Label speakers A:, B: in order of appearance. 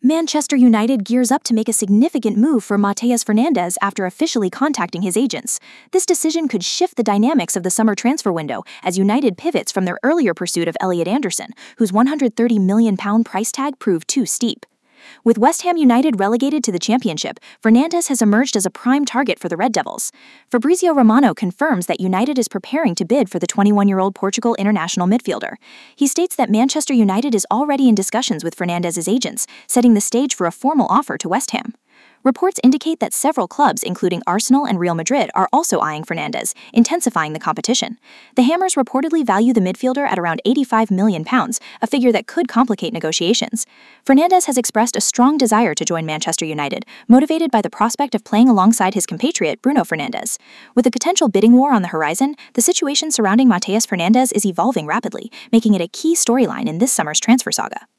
A: Manchester United gears up to make a significant move for Matheus Fernandes after officially contacting his agents. This decision could shift the dynamics of the summer transfer window as United pivots from their earlier pursuit of Elliot Anderson, whose £130 million price tag proved too steep. With West Ham United relegated to the Championship, Fernandes has emerged as a prime target for the Red Devils. Fabrizio Romano confirms that United is preparing to bid for the 21-year-old Portugal international midfielder. He states that Manchester United is already in discussions with Fernandes' agents, setting the stage for a formal offer to West Ham. Reports indicate that several clubs, including Arsenal and Real Madrid, are also eyeing Fernandes, intensifying the competition. The Hammers reportedly value the midfielder at around £85 million, a figure that could complicate negotiations. Fernandes has expressed a strong desire to join Manchester United, motivated by the prospect of playing alongside his compatriot Bruno Fernandes. With a potential bidding war on the horizon, the situation surrounding Matheus Fernandes is evolving rapidly, making it a key storyline in this summer's transfer saga.